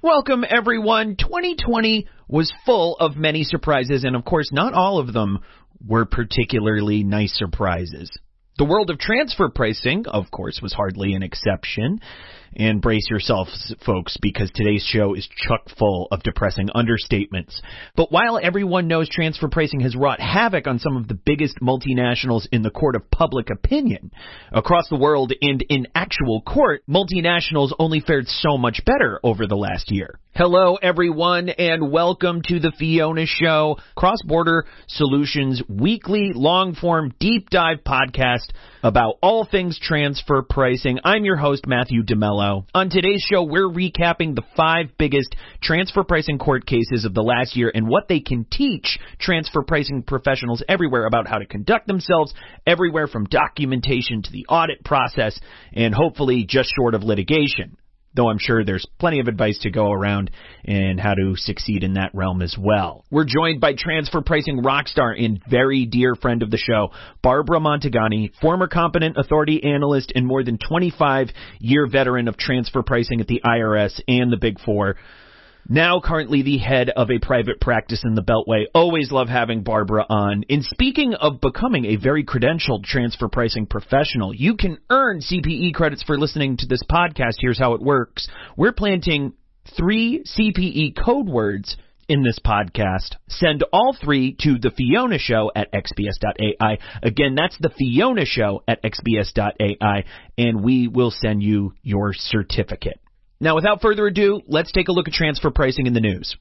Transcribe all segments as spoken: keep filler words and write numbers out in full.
Welcome, everyone. twenty twenty was full of many surprises, and of course, not all of them were particularly nice surprises. The world of transfer pricing, of course, was hardly an exception. And brace yourselves, folks, because today's show is chock full of depressing understatements. But while everyone knows transfer pricing has wrought havoc on some of the biggest multinationals in the court of public opinion, across the world and in actual court, multinationals only fared so much better over the last year. Hello, everyone, and welcome to the Fiona Show, Cross-Border Solutions weekly, long-form, deep-dive podcast about all things transfer pricing. I'm your host, Matthew DeMello. On today's show, we're recapping the five biggest transfer pricing court cases of the last year and what they can teach transfer pricing professionals everywhere about how to conduct themselves, everywhere from documentation to the audit process, and hopefully just short of litigation. Though I'm sure there's plenty of advice to go around and how to succeed in that realm as well. We're joined by transfer pricing rock star and very dear friend of the show, Barbara Montagani, former competent authority analyst and more than twenty-five year veteran of transfer pricing at the I R S and the Big Four. Now currently the head of a private practice in the Beltway. Always love having Barbara on. And speaking of becoming a very credentialed transfer pricing professional, you can earn C P E credits for listening to this podcast. Here's how it works. We're planting three C P E code words in this podcast. Send all three to the Fiona Show at x b s dot a i. Again, that's the Fiona Show at x b s dot a i, and we will send you your certificate. Now, without further ado, let's take a look at transfer pricing in the news.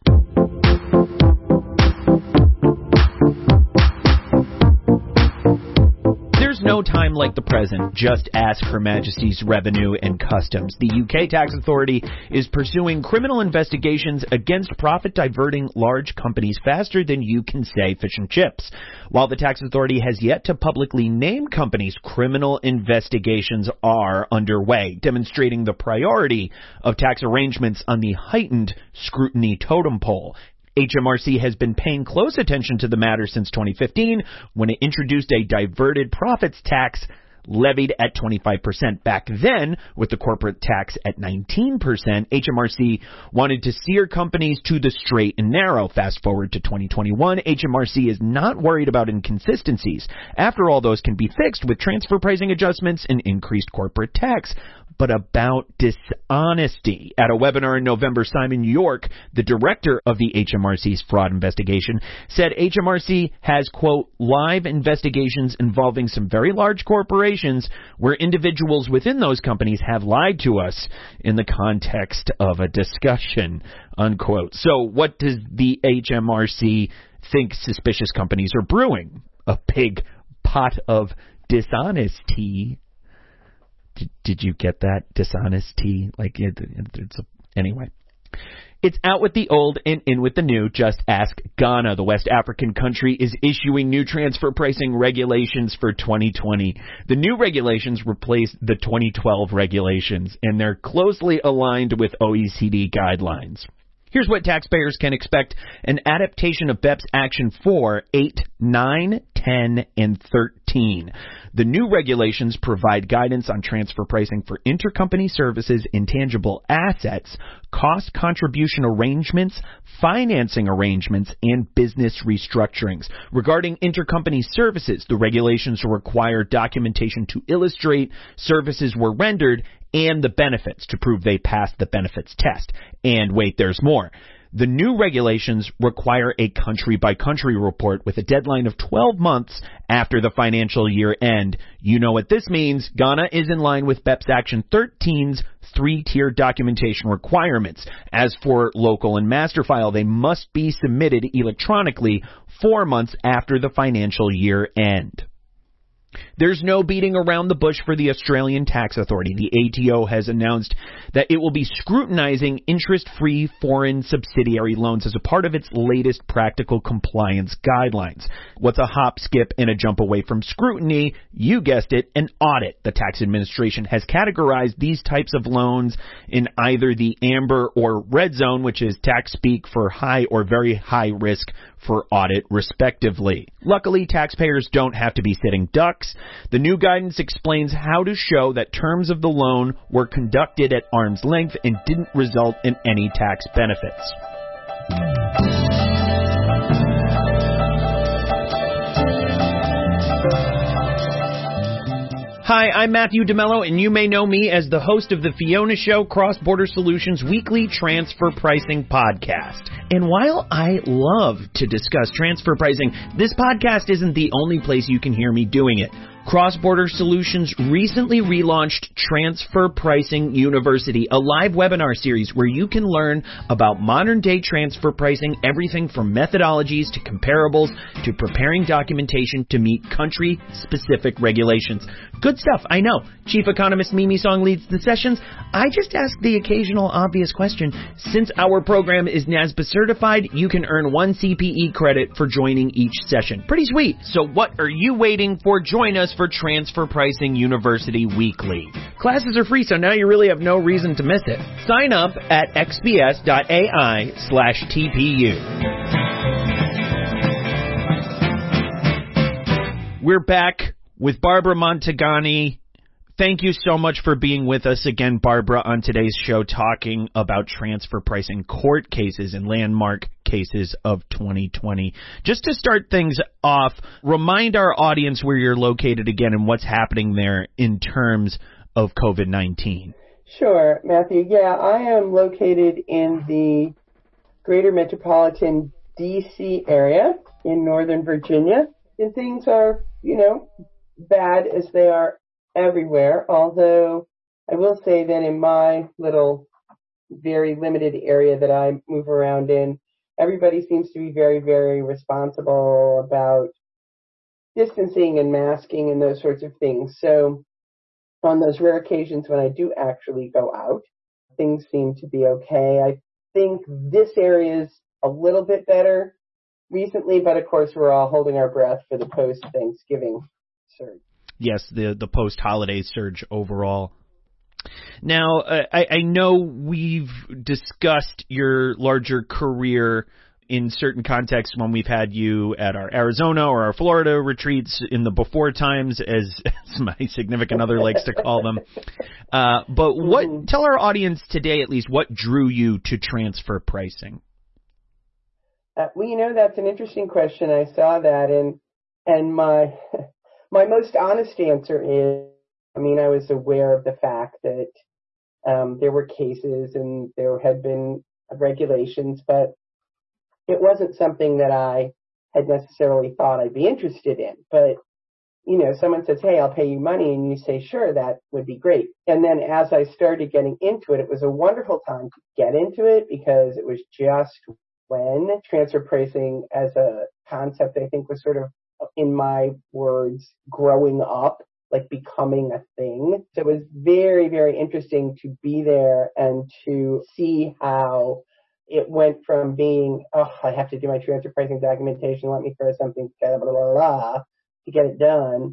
There's no time like the present. Just ask Her Majesty's Revenue and Customs. The U K Tax Authority is pursuing criminal investigations against profit-diverting large companies faster than you can say fish and chips. While the Tax Authority has yet to publicly name companies, criminal investigations are underway, demonstrating the priority of tax arrangements on the heightened scrutiny totem pole. H M R C has been paying close attention to the matter since twenty fifteen, when it introduced a diverted profits tax levied at twenty-five percent. Back then, with the corporate tax at nineteen percent, H M R C wanted to steer companies to the straight and narrow. Fast forward to twenty twenty-one, H M R C is not worried about inconsistencies. After all, those can be fixed with transfer pricing adjustments and increased corporate tax. But about dishonesty. At a webinar in November, Simon York, the director of the H M R C's fraud investigation, said H M R C has, quote, live investigations involving some very large corporations where individuals within those companies have lied to us in the context of a discussion, unquote. So what does the H M R C think suspicious companies are brewing? A big pot of dishonesty. Did, did you get that? Dishonesty? Like, it, it's a, anyway. It's out with the old and in with the new. Just ask Ghana. The West African country is issuing new transfer pricing regulations for twenty twenty. The new regulations replace the twenty twelve regulations, and they're closely aligned with O E C D guidelines. Here's what taxpayers can expect: an adaptation of B E P S Action four, eight, nine, ten, and thirteen. The new regulations provide guidance on transfer pricing for intercompany services, intangible assets, cost contribution arrangements, financing arrangements, and business restructurings. Regarding intercompany services, the regulations require documentation to illustrate services were rendered and the benefits to prove they passed the benefits test. And wait, there's more. The new regulations require a country-by-country report with a deadline of twelve months after the financial year end. You know what this means. Ghana is in line with B E P S Action thirteen's three-tier documentation requirements. As for local and master file, they must be submitted electronically four months after the financial year end. There's no beating around the bush for the Australian Tax Authority. The A T O has announced that it will be scrutinizing interest-free foreign subsidiary loans as a part of its latest practical compliance guidelines. What's a hop, skip, and a jump away from scrutiny? You guessed it, an audit. The tax administration has categorized these types of loans in either the amber or red zone, which is tax speak for high or very high risk for audit, respectively. Luckily, taxpayers don't have to be sitting ducks. The new guidance explains how to show that terms of the loan were conducted at arm's length and didn't result in any tax benefits. Hi, I'm Matthew DeMello, and you may know me as the host of the Fiona Show Cross-Border Solutions weekly transfer pricing podcast. And while I love to discuss transfer pricing, this podcast isn't the only place you can hear me doing it. Cross-Border Solutions recently relaunched Transfer Pricing University, a live webinar series where you can learn about modern-day transfer pricing, everything from methodologies to comparables to preparing documentation to meet country-specific regulations. Good stuff, I know. Chief Economist Mimi Song leads the sessions. I just ask the occasional obvious question. Since our program is NASBA certified, you can earn one C P E credit for joining each session. Pretty sweet. So what are you waiting for? Join us for Transfer Pricing University Weekly. Classes are free, so now you really have no reason to miss it. Sign up at xbs.ai slash TPU. We're back with Barbara Montagani. Thank you so much for being with us again, Barbara, on today's show talking about transfer pricing court cases and landmark cases of twenty twenty. Just to start things off, remind our audience where you're located again and what's happening there in terms of COVID nineteen. Sure, Matthew. Yeah, I am located in the greater metropolitan D C area in Northern Virginia, and things are, you know, bad as they are everywhere, although I will say that in my little, very limited area that I move around in, everybody seems to be very, very responsible about distancing and masking and those sorts of things. So on those rare occasions when I do actually go out, things seem to be okay. I think this area is a little bit better recently, but of course we're all holding our breath for the post-Thanksgiving surge. Yes, the, the post-holiday surge overall. Now, uh, I, I know we've discussed your larger career in certain contexts when we've had you at our Arizona or our Florida retreats in the before times, as, as my significant other likes to call them. Uh, but what? Mm-hmm. Tell our audience today, at least, what drew you to transfer pricing? Uh, well, you know, that's an interesting question. I saw that, and and my... My most honest answer is, I mean, I was aware of the fact that um, there were cases and there had been regulations, but it wasn't something that I had necessarily thought I'd be interested in. But, you know, someone says, hey, I'll pay you money, and you say, sure, that would be great. And then as I started getting into it, it was a wonderful time to get into it because it was just when transfer pricing as a concept, I think, was sort of, in my words, growing up, like becoming a thing. So it was very, very interesting to be there and to see how it went from being, oh, I have to do my transfer pricing documentation, let me throw something together, blah, blah, blah, to get it done,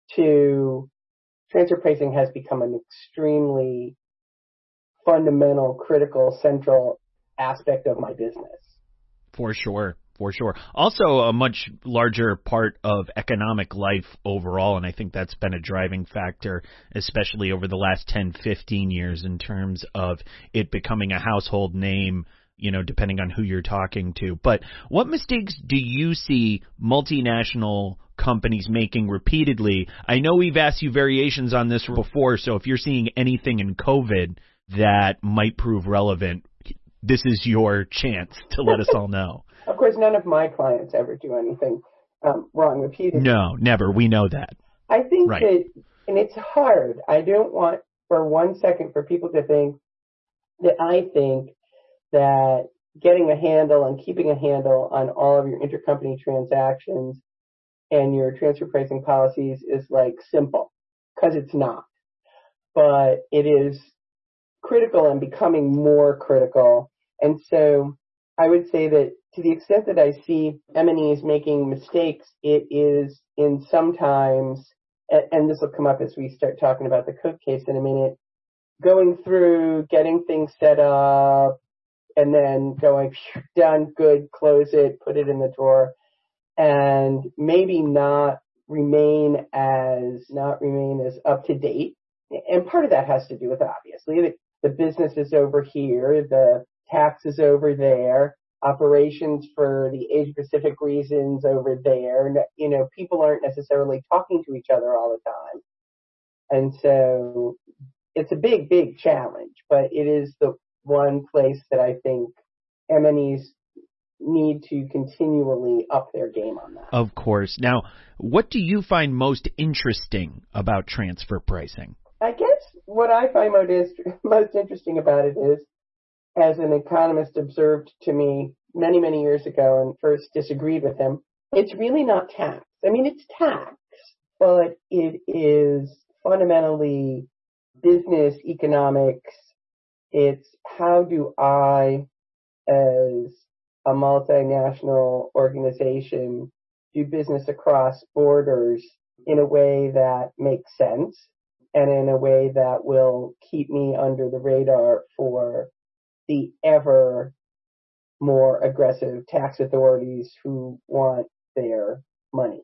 to transfer pricing has become an extremely fundamental, critical, central aspect of my business. For sure. For sure. Also a much larger part of economic life overall, and I think that's been a driving factor, especially over the last ten, fifteen years in terms of it becoming a household name, you know, depending on who you're talking to. But what mistakes do you see multinational companies making repeatedly? I know we've asked you variations on this before, so if you're seeing anything in COVID that might prove relevant, this is your chance to let us all know. Of course, none of my clients ever do anything um, wrong repeatedly. No, never. We know that. I think right. that, and it's hard. I don't want for one second for people to think that I think that getting a handle and keeping a handle on all of your intercompany transactions and your transfer pricing policies is like simple, because it's not. But it is critical and becoming more critical. And so I would say that to the extent that I see M and Es making mistakes, it is in sometimes, and this will come up as we start talking about the Cook case in a minute, going through, getting things set up, and then going, done, good, close it, put it in the drawer, and maybe not remain as, not remain as up to date. And part of that has to do with, obviously, the, the business is over here, the tax is over there, operations for the Asia Pacific reasons over there. You know, people aren't necessarily talking to each other all the time. And so it's a big, big challenge, but it is the one place that I think M and Es need to continually up their game on that. Of course. Now, what do you find most interesting about transfer pricing? I guess what I find most, most interesting about it is, as an economist observed to me many, many years ago and first disagreed with him, it's really not tax. I mean, it's tax, but it is fundamentally business economics. It's how do I, as a multinational organization, do business across borders in a way that makes sense and in a way that will keep me under the radar for the ever more aggressive tax authorities who want their money.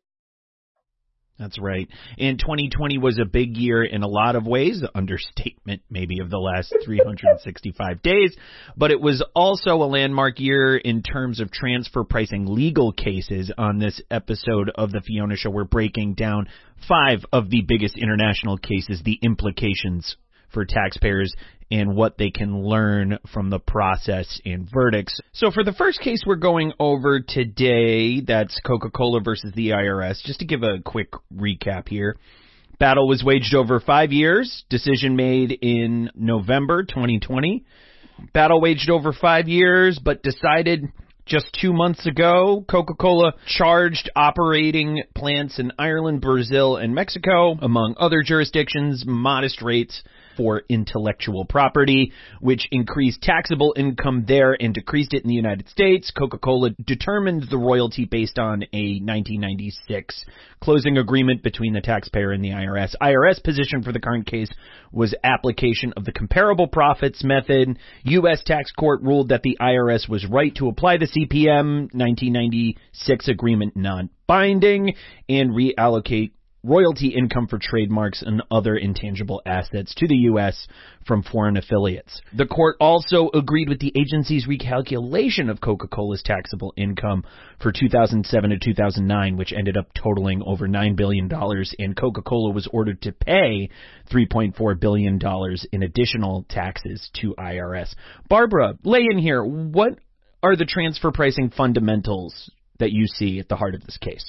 That's right. And twenty twenty was a big year in a lot of ways, understatement maybe of the last three hundred sixty-five days, but it was also a landmark year in terms of transfer pricing legal cases. On this episode of the Fiona Show, we're breaking down five of the biggest international cases, the implications for taxpayers, and what they can learn from the process and verdicts. So for the first case we're going over today, that's Coca-Cola versus the I R S. Just to give a quick recap here. Battle was waged over five years. Decision made in November twenty twenty. Battle waged over five years, but decided just two months ago. Coca-Cola charged operating plants in Ireland, Brazil, and Mexico, among other jurisdictions, modest rates for intellectual property, which increased taxable income there and decreased it in the United States. Coca-Cola determined the royalty based on a nineteen ninety-six closing agreement between the taxpayer and the I R S. I R S position for the current case was application of the comparable profits method. U S tax court ruled that the I R S was right to apply the C P M nineteen ninety-six agreement non-binding and reallocate royalty income for trademarks and other intangible assets to the U S from foreign affiliates. The court also agreed with the agency's recalculation of Coca-Cola's taxable income for two thousand seven to two thousand nine, which ended up totaling over nine billion dollars, and Coca-Cola was ordered to pay three point four billion dollars in additional taxes to I R S. Barbara, lay in here. What are the transfer pricing fundamentals that you see at the heart of this case?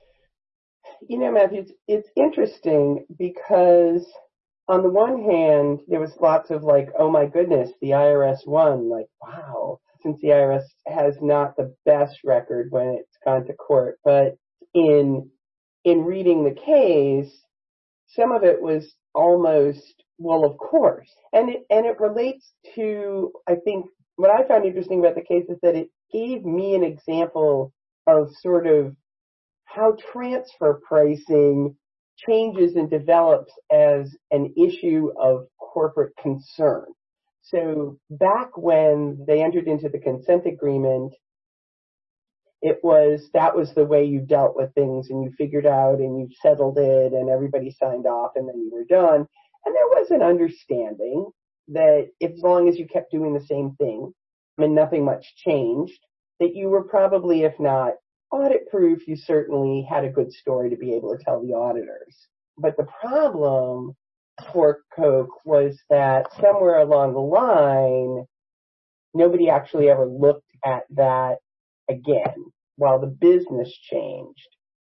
You know, Matthew, it's, it's interesting because on the one hand, there was lots of like, oh my goodness, the I R S won. Like, wow, since the I R S has not the best record when it's gone to court. But in in reading the case, some of it was almost, well, of course. And it, and it relates to, I think, what I found interesting about the case is that it gave me an example of sort of how transfer pricing changes and develops as an issue of corporate concern. So back when they entered into the consent agreement, it was, that was the way you dealt with things, and you figured out and you settled it and everybody signed off and then you were done. And there was an understanding that as long as you kept doing the same thing and nothing much changed, that you were probably, if not audit proof, you certainly had a good story to be able to tell the auditors. But the problem for Coke was that somewhere along the line, nobody actually ever looked at that again while the business changed.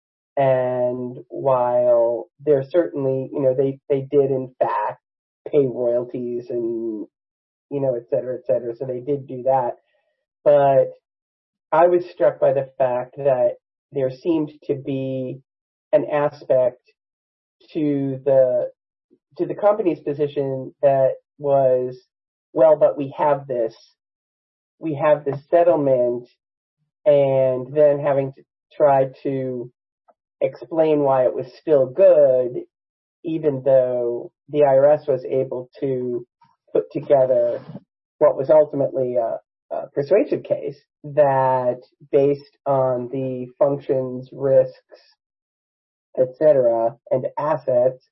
And while there certainly, you know, they, they did in fact pay royalties and, you know, et cetera, et cetera. So they did do that. But I was struck by the fact that there seemed to be an aspect to the to the company's position that was, well, but we have this, we have this settlement, and then having to try to explain why it was still good, even though the I R S was able to put together what was ultimately a Uh, persuasive case that based on the functions, risks, et cetera, and assets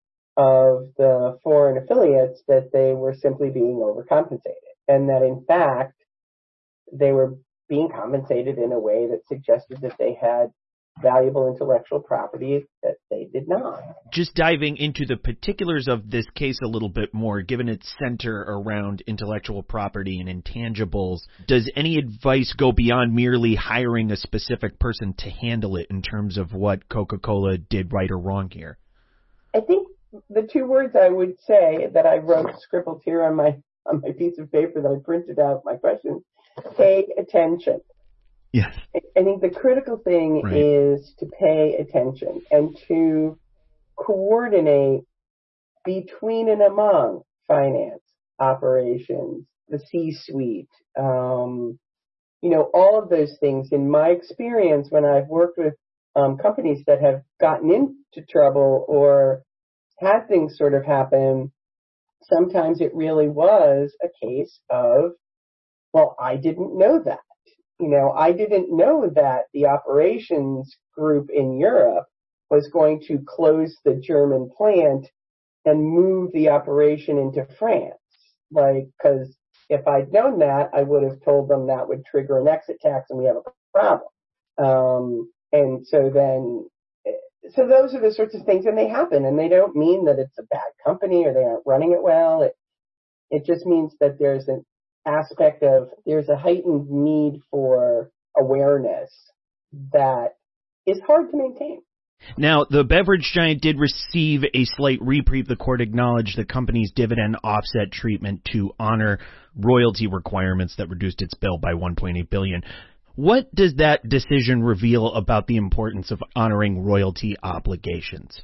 of the foreign affiliates, that they were simply being overcompensated, and that in fact they were being compensated in a way that suggested that they had valuable intellectual property that they did not. Just diving into the particulars of this case a little bit more, given its center around intellectual property and intangibles, does any advice go beyond merely hiring a specific person to handle it in terms of what Coca-Cola did right or wrong here? I think the two words I would say that I wrote, scribbled here on my on my piece of paper that I printed out my questions, pay attention. Yes. I think the critical thing right. is to pay attention and to coordinate between and among finance, operations, the C-suite, um, you know, all of those things. In my experience, when I've worked with um, companies that have gotten into trouble or had things sort of happen, sometimes it really was a case of, well, I didn't know that. You know, I didn't know that the operations group in Europe was going to close the German plant and move the operation into France. Like, because if I'd known that, I would have told them that would trigger an exit tax and we have a problem. Um, and so then, so those are the sorts of things, and they happen, and they don't mean that it's a bad company or they aren't running it well. It, it just means that there's an aspect of, there's a heightened need for awareness that is hard to maintain. Now, the beverage giant did receive a slight reprieve. The court acknowledged the company's dividend offset treatment to honor royalty requirements that reduced its bill by one point eight billion dollars. What does that decision reveal about the importance of honoring royalty obligations?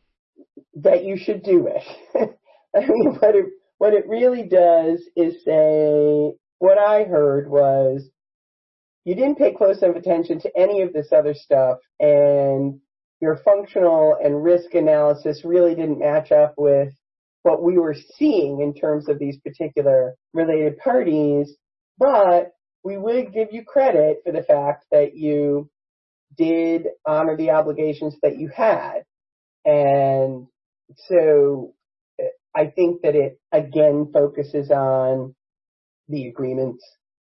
That you should do it. I mean, what it, what it really does is say, what I heard was, you didn't pay close enough attention to any of this other stuff, and your functional and risk analysis really didn't match up with what we were seeing in terms of these particular related parties, but we would give you credit for the fact that you did honor the obligations that you had. And so I think that it, again, focuses on the agreements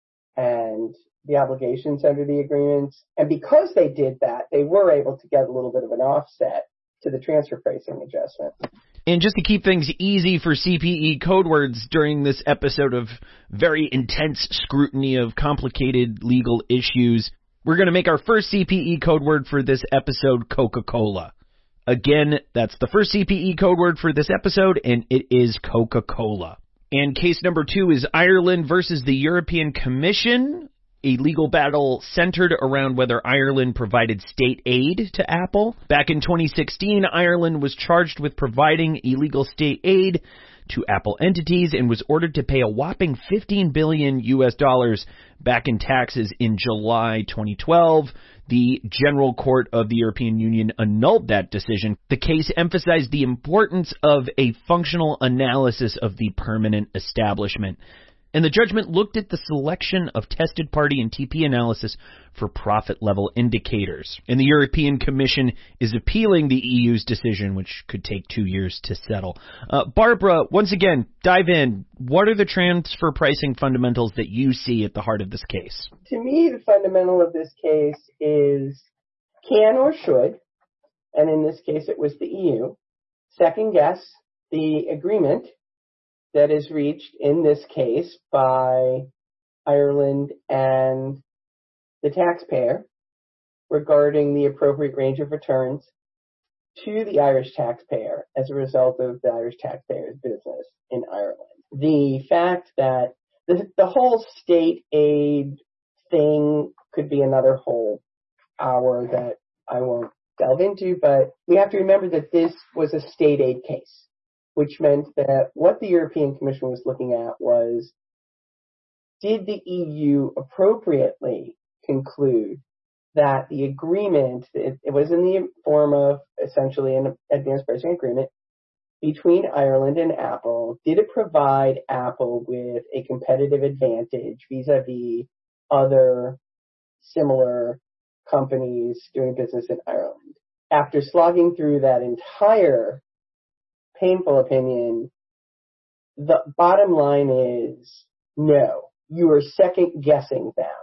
and the obligations under the agreements. And because they did that, they were able to get a little bit of an offset to the transfer pricing adjustment. And just to keep things easy for C P E code words during this episode of very intense scrutiny of complicated legal issues, we're going to make our first C P E code word for this episode Coca-Cola. Again, that's the first C P E code word for this episode, and it is Coca-Cola. And case number two is Ireland versus the European Commission, a legal battle centered around whether Ireland provided state aid to Apple. Back in twenty sixteen, Ireland was charged with providing illegal state aid to Apple entities and was ordered to pay a whopping fifteen billion U S dollars back in taxes in July twenty twelve. The General Court of the European Union annulled that decision. The case emphasized the importance of a functional analysis of the permanent establishment. And the judgment looked at the selection of tested party and T P analysis for profit level indicators. And the European Commission is appealing the E U's decision, which could take two years to settle. Uh, Barbara, once again, dive in. What are the transfer pricing fundamentals that you see at the heart of this case? To me, the fundamental of this case is can or should, and in this case it was the E U, second guess the agreement that is reached in this case by Ireland and the taxpayer regarding the appropriate range of returns to the Irish taxpayer as a result of the Irish taxpayer's business in Ireland. The fact that the, the whole state aid thing could be another whole hour that I won't delve into, but we have to remember that this was a state aid case, which meant that what the European Commission was looking at was, did the E U appropriately conclude that the agreement, it, it was in the form of essentially an advanced pricing agreement between Ireland and Apple, did it provide Apple with a competitive advantage vis-a-vis other similar companies doing business in Ireland? after slogging through that entire painful opinion, the bottom line is no, you are second guessing them.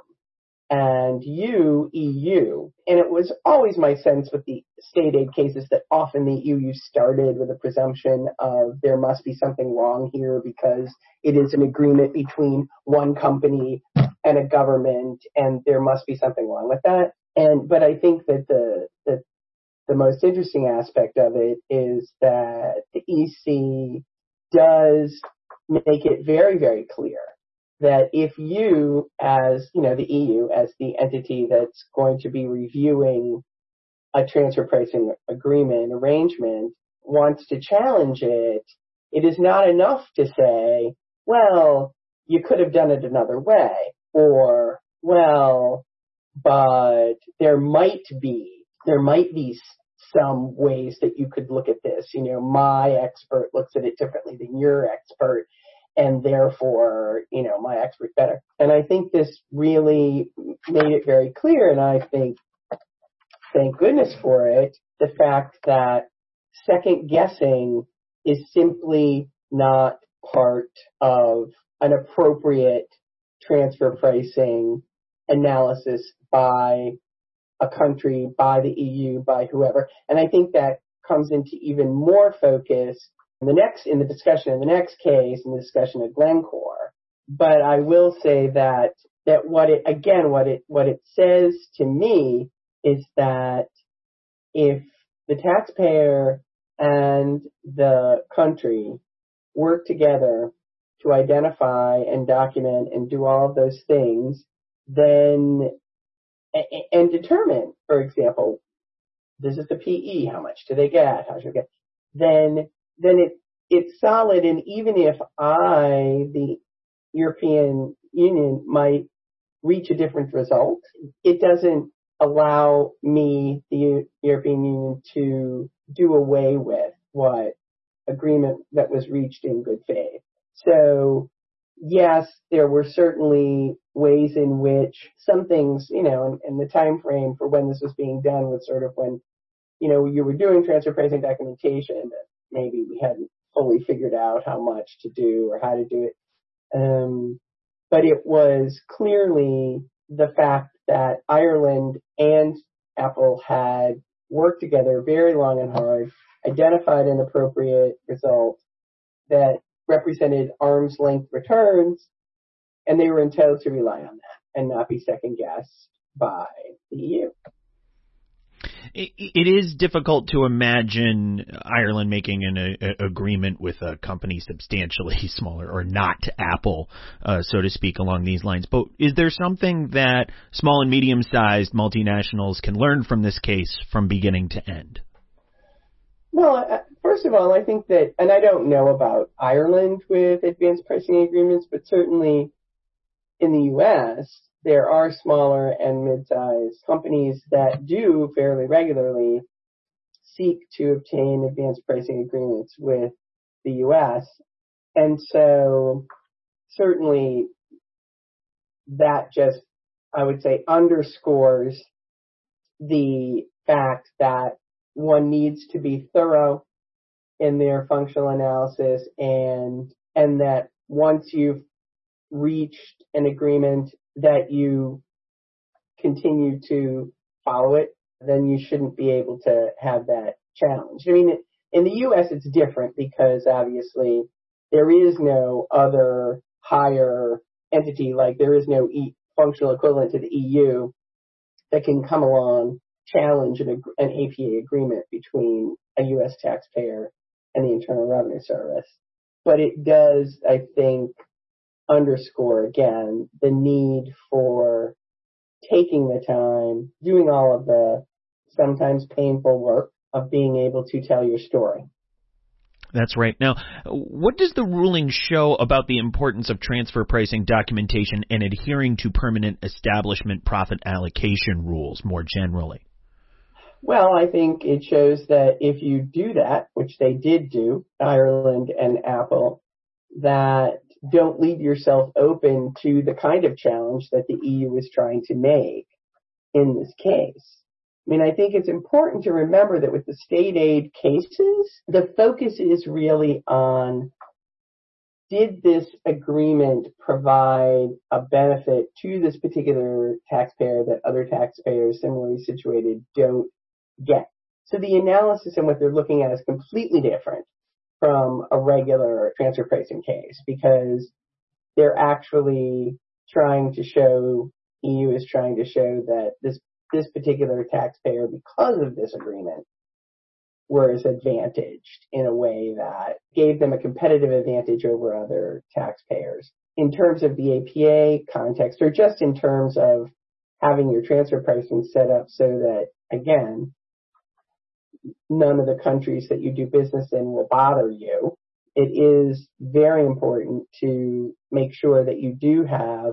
And you, E U, and it was always my sense with the state aid cases that often the E U started with a presumption of there must be something wrong here because it is an agreement between one company and a government, and there must be something wrong with that. And but I think that the the, the most interesting aspect of it is that the E C does make it very, very clear that if you, as, you know, the E U, as the entity that's going to be reviewing a transfer pricing agreement arrangement, wants to challenge it, it is not enough to say, well, you could have done it another way, or, well, but there might be, there might be some ways that you could look at this. You know, my expert looks at it differently than your expert, and therefore, you know, my expert better. And I think this really made it very clear, and I think, thank goodness for it, the fact that second guessing is simply not part of an appropriate transfer pricing analysis by a country, by the E U, by whoever. And I think that comes into even more focus in the next, in the discussion in the next case, in the discussion of Glencore. But I will say that, that what it, again, what it, what it says to me is that if the taxpayer and the country work together to identify and document and do all of those things, then, and determine, for example, this is the P E, how much do they get, how should they get, then then it, it's solid. And even if I, the European Union, might reach a different result, it doesn't allow me, the U- European Union, to do away with what agreement that was reached in good faith. So, yes, there were certainly ways in which some things, you know, and, and the time frame for when this was being done was sort of when, you know, you were doing transfer pricing documentation, but maybe we hadn't fully figured out how much to do or how to do it. Um, but it was clearly the fact that Ireland and Apple had worked together very long and hard, identified an appropriate result that represented arm's length returns, and they were entitled to rely on that and not be second guessed by the E U. It, it is difficult to imagine Ireland making an a, agreement with a company substantially smaller, or not Apple, uh, so to speak, along these lines. But is there something that small and medium-sized multinationals can learn from this case from beginning to end? Well, first of all, I think that, and I don't know about Ireland with advanced pricing agreements, but certainly in the U S, there are smaller and mid-sized companies that do fairly regularly seek to obtain advanced pricing agreements with the U S. And so certainly that just, I would say, underscores the fact that one needs to be thorough in their functional analysis, and and that once you've reached an agreement that you continue to follow it, then you shouldn't be able to have that challenged. I mean, in the U S it's different because obviously there is no other higher entity, like there is no e- functional equivalent to the E U that can come along, challenge an, an A P A agreement between a U S taxpayer and the Internal Revenue Service. But it does, I think, underscore again the need for taking the time, doing all of the sometimes painful work of being able to tell your story. That's right. Now, what does the ruling show about the importance of transfer pricing documentation and adhering to permanent establishment profit allocation rules more generally? Well, I think it shows that if you do that, which they did do, Ireland and Apple, that don't leave yourself open to the kind of challenge that the E U is trying to make in this case. mean, I think it's important to remember that with the state aid cases, the focus is really on, did this agreement provide a benefit to this particular taxpayer that other taxpayers similarly situated don't get? So the analysis and what they're looking at is completely different from a regular transfer pricing case, because they're actually trying to show, E U is trying to show that this this particular taxpayer, because of this agreement, was advantaged in a way that gave them a competitive advantage over other taxpayers. In terms of the A P A context, or just in terms of having your transfer pricing set up so that, again, none of the countries that you do business in will bother you, it is very important to make sure that you do have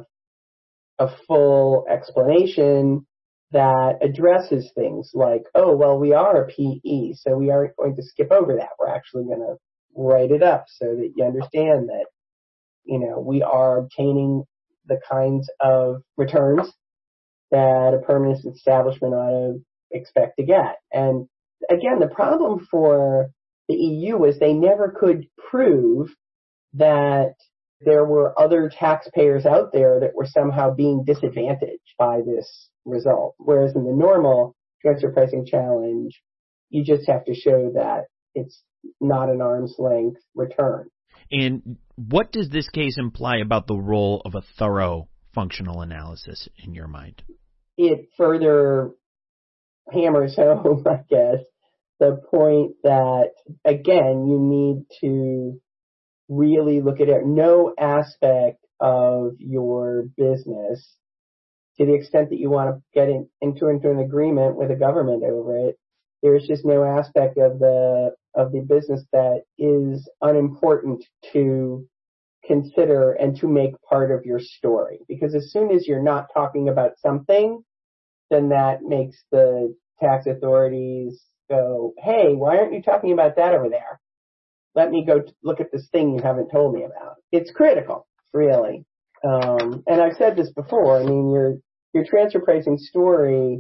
a full explanation that addresses things like, oh, well, we are a P E, so we aren't going to skip over that. We're actually going to write it up so that you understand that, you know, we are obtaining the kinds of returns that a permanent establishment ought to expect to get. And again, the problem for the E U was they never could prove that there were other taxpayers out there that were somehow being disadvantaged by this result. Whereas in the normal transfer pricing challenge, you just have to show that it's not an arm's length return. And what does this case imply about the role of a thorough functional analysis in your mind? It further hammers home, I guess, the point that, again, you need to really look at it. No aspect of your business, to the extent that you want to get in, into, into an agreement with a government over it, there's just no aspect of the of the business that is unimportant to consider and to make part of your story. Because as soon as you're not talking about something, then that makes the tax authorities go, hey, why aren't you talking about that over there? Let me go t- look at this thing you haven't told me about. It's critical, really. Um, and I've said this before. I mean, your your transfer pricing story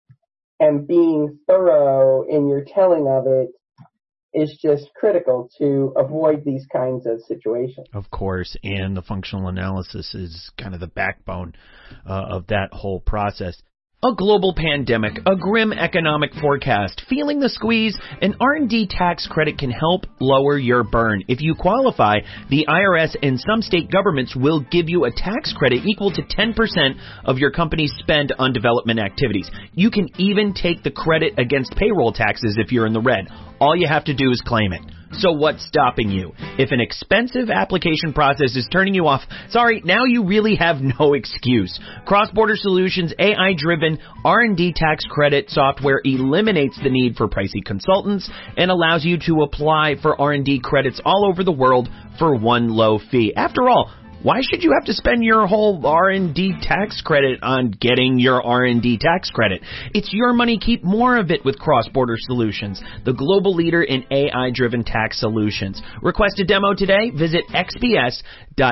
and being thorough in your telling of it is just critical to avoid these kinds of situations. Of course, and the functional analysis is kind of the backbone uh, of that whole process. A global pandemic, a grim economic forecast, feeling the squeeze, an R and D tax credit can help lower your burn. If you qualify, the I R S and some state governments will give you a tax credit equal to ten percent of your company's spend on development activities. You can even take the credit against payroll taxes if you're in the red. All you have to do is claim it. So what's stopping you? If an expensive application process is turning you off, sorry, now you really have no excuse. Cross-Border Solutions' A I-driven R and D tax credit software eliminates the need for pricey consultants and allows you to apply for R and D credits all over the world for one low fee. After all, why should you have to spend your whole R and D tax credit on getting your R and D tax credit? It's your money. Keep more of it with Cross-Border Solutions, the global leader in A I-driven tax solutions. Request a demo today. Visit xbs.ai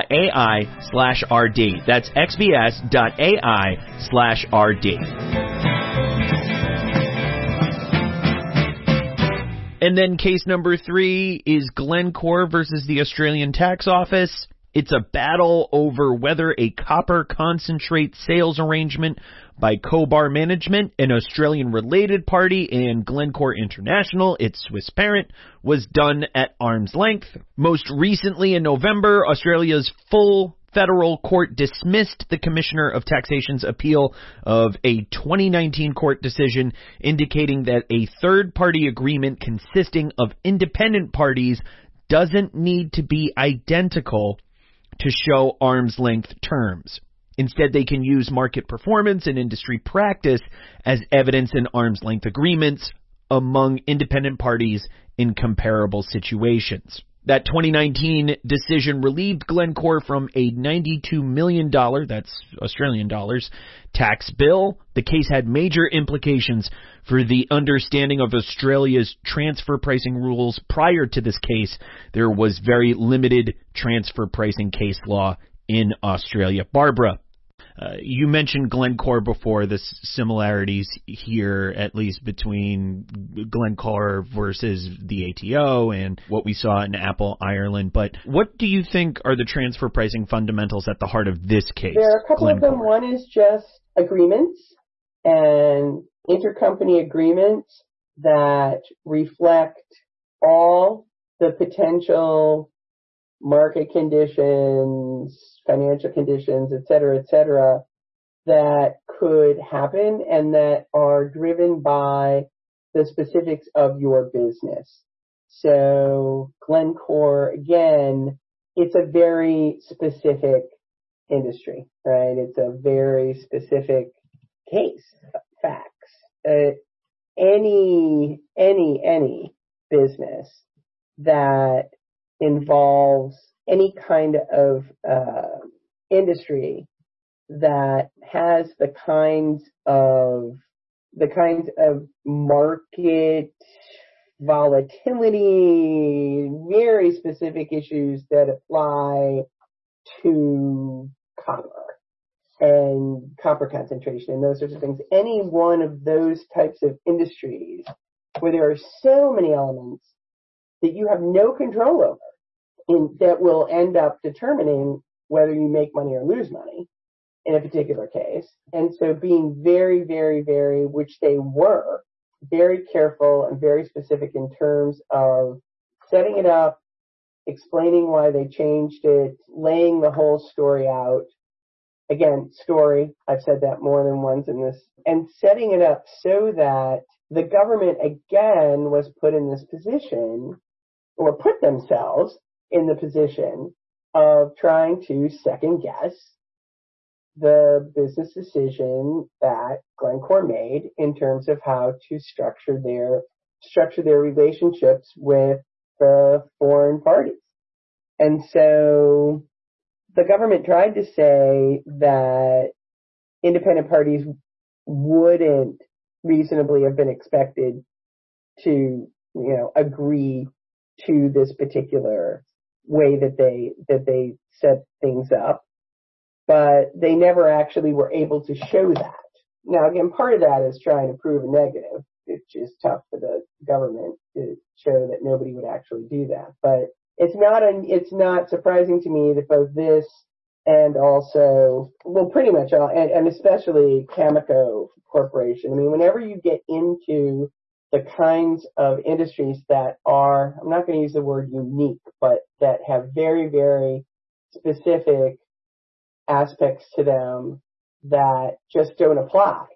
slash RD. That's xbs.ai slash RD. And then case number three is Glencore versus the Australian Tax Office. It's a battle over whether a copper concentrate sales arrangement by Cobar Management, an Australian-related party, and Glencore International, its Swiss parent, was done at arm's length. Most recently in November, Australia's full federal court dismissed the Commissioner of Taxation's appeal of a twenty nineteen court decision indicating that a third-party agreement consisting of independent parties doesn't need to be identical to show arm's length terms. Instead, they can use market performance and industry practice as evidence in arm's length agreements among independent parties in comparable situations. That twenty nineteen decision relieved Glencore from a ninety-two million dollars, that's Australian dollars, tax bill. The case had major implications for the understanding of Australia's transfer pricing rules. Prior to this case, there was very limited transfer pricing case law in Australia. Barbara, Uh, you mentioned Glencore before, the similarities here, at least between Glencore versus the A T O and what we saw in Apple Ireland. But what do you think are the transfer pricing fundamentals at the heart of this case? There are a couple Glencore. of them. One is just agreements and intercompany agreements that reflect all the potential market conditions, financial conditions, et cetera, et cetera, that could happen and that are driven by the specifics of your business. So Glencore, again, it's a very specific industry, right? It's a very specific case, facts. Uh, any, any, any business that involves any kind of uh, industry that has the kinds of the kinds of market volatility, very specific issues that apply to copper and copper concentration and those sorts of things. Any one of those types of industries where there are so many elements that you have no control over in, that will end up determining whether you make money or lose money in a particular case. And so being very, very, very, which they were, very careful and very specific in terms of setting it up, explaining why they changed it, laying the whole story out. Again, story, I've said that more than once in this, and setting it up so that the government again was put in this position, or put themselves in the position of trying to second guess the business decision that Glencore made in terms of how to structure their structure their relationships with the foreign parties. And so the government tried to say that independent parties wouldn't reasonably have been expected to, you know, agree to this particular way that they that they set things up, but they never actually were able to show that. Now, again, part of that is trying to prove a negative, which is tough for the government to show that nobody would actually do that. But it's not an, it's not surprising to me that both this and also, well, pretty much all, and, and especially Cameco Corporation. I mean, whenever you get into the kinds of industries that are, I'm not going to use the word unique, but that have very, very specific aspects to them that just don't apply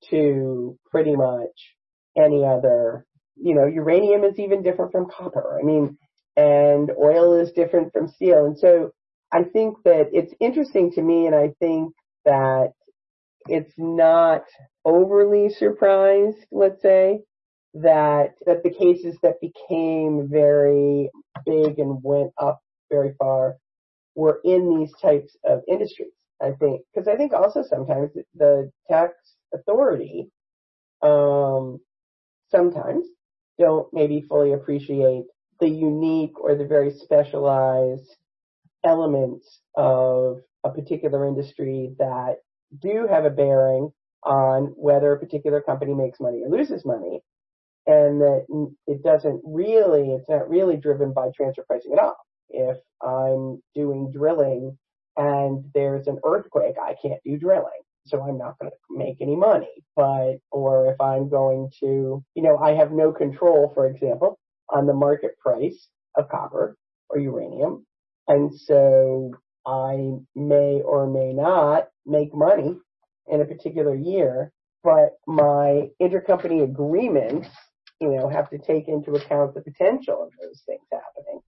to pretty much any other, you know, uranium is even different from copper. I mean, and oil is different from steel. And so I think that it's interesting to me, and I think that it's not overly surprised, let's say, that that the cases that became very big and went up very far were in these types of industries. I think, because I think also sometimes the tax authority um, sometimes don't maybe fully appreciate the unique or the very specialized elements of a particular industry that do have a bearing on whether a particular company makes money or loses money, and that it doesn't really, it's not really driven by transfer pricing at all. If I'm doing drilling and there's an earthquake, I can't do drilling, so I'm not going to make any money. But, or if I'm going to, you know, I have no control, for example, on the market price of copper or uranium, and so I may or may not make money in a particular year, but my intercompany agreements, you know, have to take into account the potential of those things happening.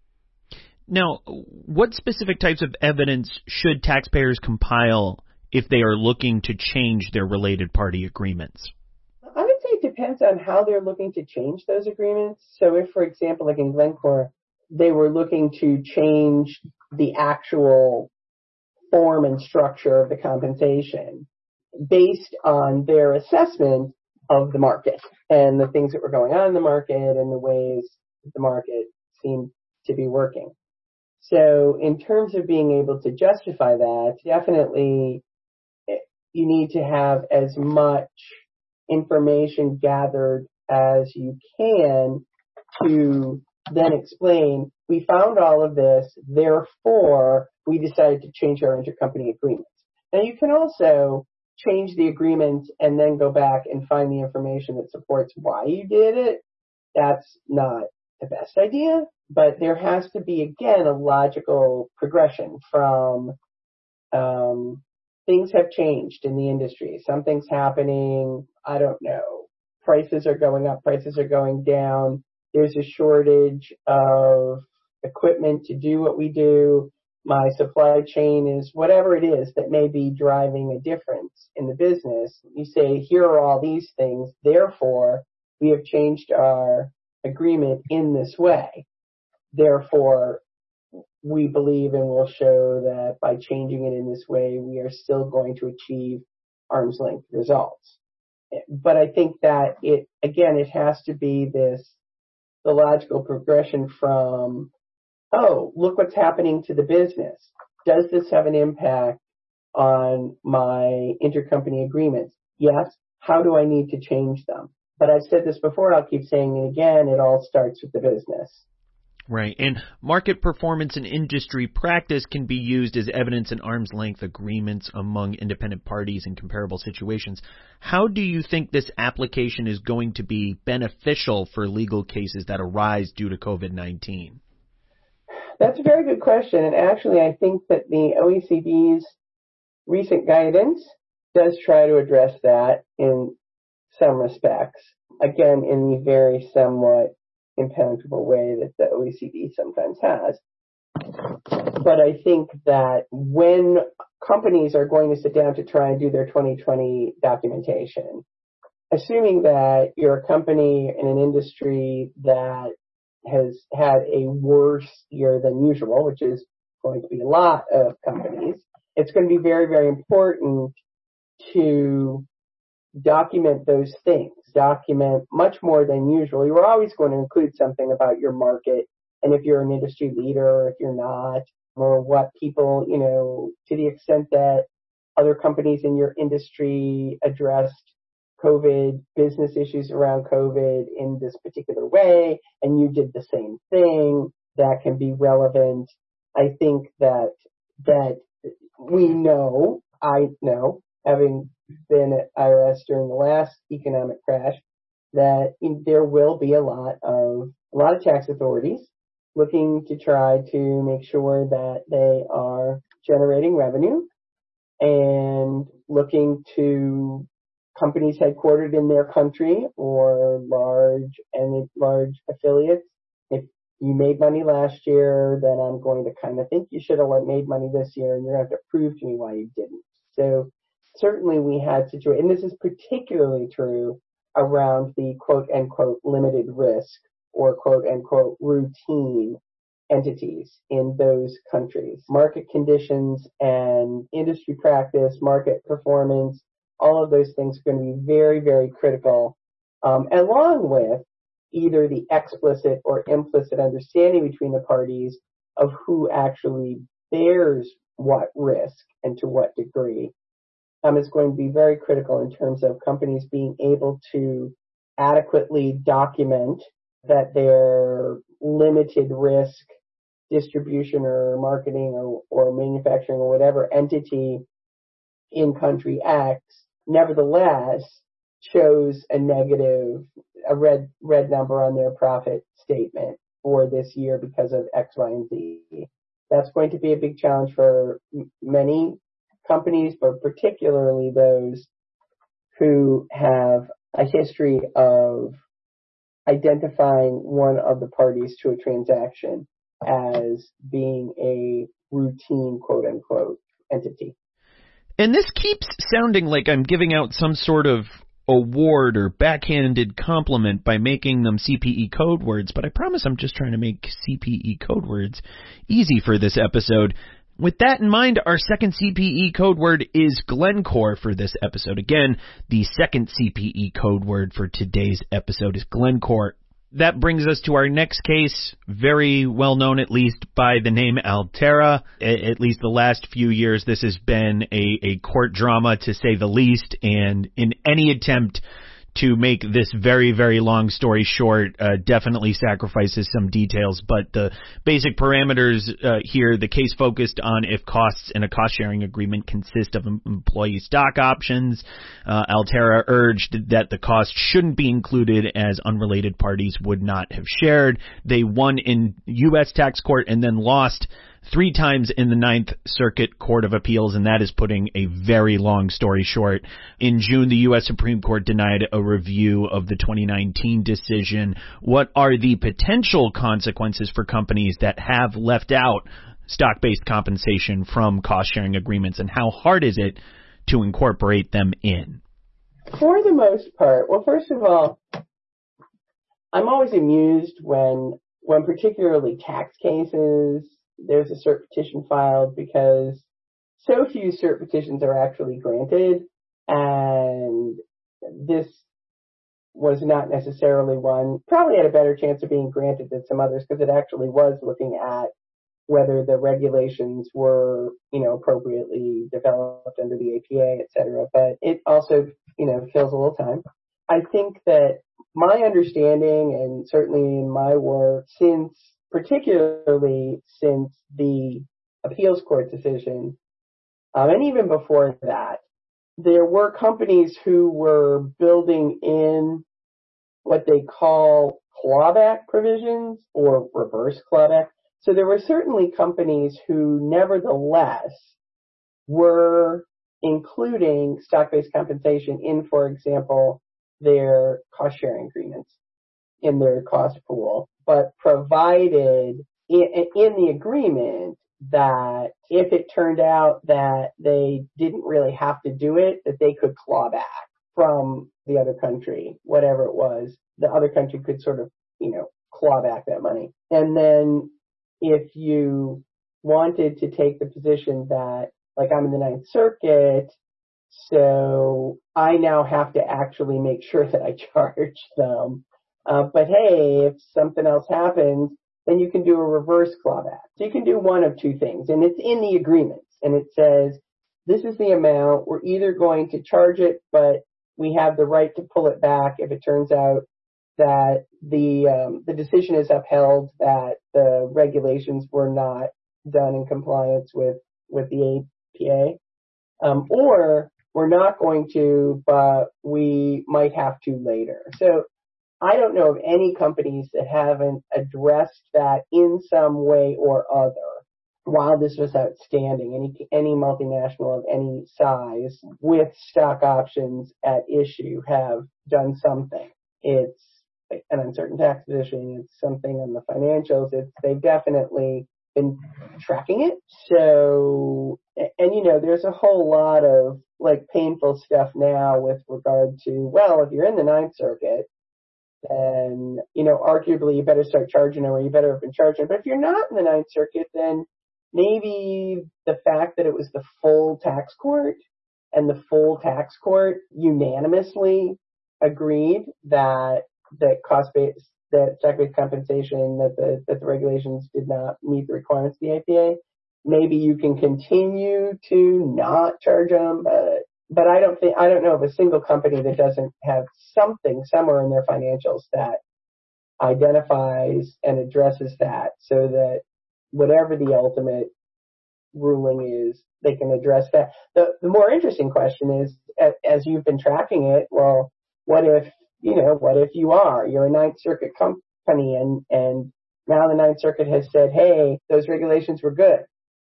Now, what specific types of evidence should taxpayers compile if they are looking to change their related party agreements? I would say it depends on how they're looking to change those agreements. So if, for example, like in Glencore, they were looking to change the actual form and structure of the compensation based on their assessment of the market and the things that were going on in the market and the ways the market seemed to be working. So in terms of being able to justify that, definitely you need to have as much information gathered as you can to then explain, we found all of this, therefore we decided to change our intercompany agreements. Now you can also change the agreement and then go back and find the information that supports why you did it. That's not the best idea, but there has to be, again, a logical progression from um, things have changed in the industry. Something's happening, I don't know, prices are going up, prices are going down. There's a shortage of equipment to do what we do. My supply chain is whatever it is that may be driving a difference in the business. You say, here are all these things. Therefore, we have changed our agreement in this way. Therefore, we believe and will show that by changing it in this way, we are still going to achieve arm's length results. But I think that it, again, it has to be this, the logical progression from, oh, look what's happening to the business. Does this have an impact on my intercompany agreements? Yes. How do I need to change them? But I've said this before, I'll keep saying it again, it all starts with the business. Right. And market performance and industry practice can be used as evidence in arm's length agreements among independent parties in comparable situations. How do you think this application is going to be beneficial for legal cases that arise due to COVID nineteen? That's a very good question. And actually, I think that the O E C D's recent guidance does try to address that in some respects. Again, in the very somewhat impenetrable way that the O E C D sometimes has. But I think that when companies are going to sit down to try and do their twenty twenty documentation, assuming that you're a company in an industry that has had a worse year than usual, which is going to be a lot of companies, it's going to be very, very important to document those things, document much more than usual. You're always going to include something about your market, and if you're an industry leader or if you're not, or what people, you know, to the extent that other companies in your industry addressed COVID, business issues around COVID in this particular way, and you did the same thing, that can be relevant. I think that, that we know, I know, having been at I R S during the last economic crash, that in, there will be a lot of a lot of tax authorities looking to try to make sure that they are generating revenue and looking to companies headquartered in their country or large and large affiliates. If you made money last year, then I'm going to kind of think you should have made money this year, and you're going to have to prove to me why you didn't. So certainly we had situations, and this is particularly true around the quote-unquote limited risk or quote-unquote routine entities in those countries. Market conditions and industry practice, market performance, all of those things are going to be very, very critical, um, along with either the explicit or implicit understanding between the parties of who actually bears what risk and to what degree. Um, is going to be very critical in terms of companies being able to adequately document that their limited risk distribution or marketing or, or manufacturing or whatever entity in country X nevertheless shows a negative, a red, red number on their profit statement for this year because of X, Y, and Z. That's going to be a big challenge for m- many companies, but particularly those who have a history of identifying one of the parties to a transaction as being a routine, quote unquote, entity. And this keeps sounding like I'm giving out some sort of award or backhanded compliment by making them C P E code words, but I promise I'm just trying to make C P E code words easy for this episode. With that in mind, our second C P E code word is Glencore for this episode. Again, the second C P E code word for today's episode is Glencore. That brings us to our next case, very well known at least by the name Altera. At least the last few years, this has been a, a court drama to say the least, and in any attempt to make this very, very long story short, uh, definitely sacrifices some details. But the basic parameters uh, here, the case focused on if costs in a cost-sharing agreement consist of employee stock options. Uh, Altera urged that the cost shouldn't be included as unrelated parties would not have shared. They won in U S tax court and then lost three times in the Ninth Circuit Court of Appeals, and that is putting a very long story short. In June, the U S Supreme Court denied a review of the twenty nineteen decision. What are the potential consequences for companies that have left out stock-based compensation from cost-sharing agreements, and how hard is it to incorporate them in? For the most part, well, first of all, I'm always amused when, when particularly tax cases, there's a cert petition filed, because so few cert petitions are actually granted, and this was not necessarily one, probably had a better chance of being granted than some others, because it actually was looking at whether the regulations were, you know, appropriately developed under the A P A, et cetera. But it also, you know, kills a little time. I think that my understanding, and certainly in my work, since particularly since the appeals court decision, um, and even before that, there were companies who were building in what they call clawback provisions or reverse clawback. So there were certainly companies who nevertheless were including stock-based compensation in, for example, their cost-sharing agreements, in their cost pool, but provided in, in the agreement that if it turned out that they didn't really have to do it, that they could claw back from the other country, whatever it was. The other country could sort of, you know, claw back that money. And then if you wanted to take the position that, like, I'm in the Ninth Circuit, so I now have to actually make sure that I charge them. Uh, but hey, if something else happens, then you can do a reverse clawback. So you can do one of two things, and it's in the agreements, and it says, this is the amount, we're either going to charge it, but we have the right to pull it back if it turns out that the um, the decision is upheld, that the regulations were not done in compliance with, with the A P A, um, or we're not going to, but we might have to later. So I don't know of any companies that haven't addressed that in some way or other while this was outstanding. Any any multinational of any size with stock options at issue have done something. It's an uncertain tax position. It's something on the financials. It's they've definitely been tracking it. So, and you know, there's a whole lot of like painful stuff now with regard to, well, if you're in the Ninth Circuit, then, you know, arguably you better start charging them, or you better have been charging. But if you're not in the Ninth Circuit, then maybe the fact that it was the full tax court and the full tax court unanimously agreed that that cost-based, that stock-based compensation, that the that the regulations did not meet the requirements of the A P A. Maybe you can continue to not charge them, but but I don't think I don't know of a single company that doesn't have something somewhere in their financials that identifies and addresses that, so that whatever the ultimate ruling is, they can address that. The the more interesting question is, as you've been tracking it, well, what if you know what if you are you're a Ninth Circuit company and and now the Ninth Circuit has said, hey, those regulations were good,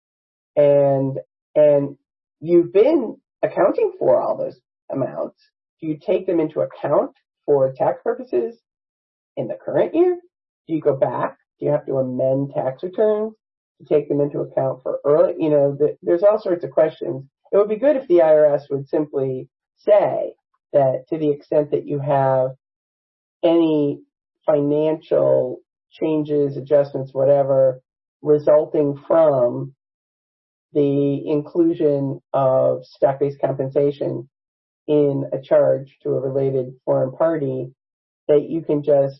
and and you've been accounting for all those amounts. Do you take them into account for tax purposes in the current year? Do you go back? Do you have to amend tax returns to take them into account for early? You know, the, there's all sorts of questions. It would be good if the I R S would simply say that to the extent that you have any financial changes, adjustments, whatever, resulting from the inclusion of stock-based compensation in a charge to a related foreign party, that you can just